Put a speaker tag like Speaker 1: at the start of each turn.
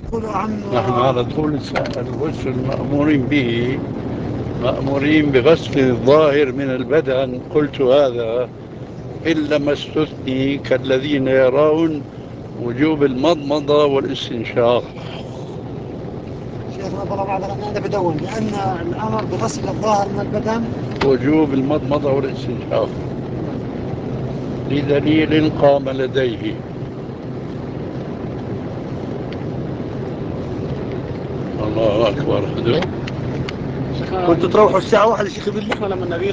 Speaker 1: قولوا عن
Speaker 2: نحن على طول الغسل مأمورين به، مأمورين بغسل الظاهر من البدن، قلت هذا إلا ما استثني كالذين يرون وجوب المضمضة والاستنشاق.
Speaker 1: شيخنا طلع بعض الأمانة بدون لأن الأمر بغسل الظاهر من البدن.
Speaker 2: وجوب المضمضة والاستنشاق لدليل قام لديه. الله أكبر. كنت تروحوا الساعة 1 يا شيخ بالليل لما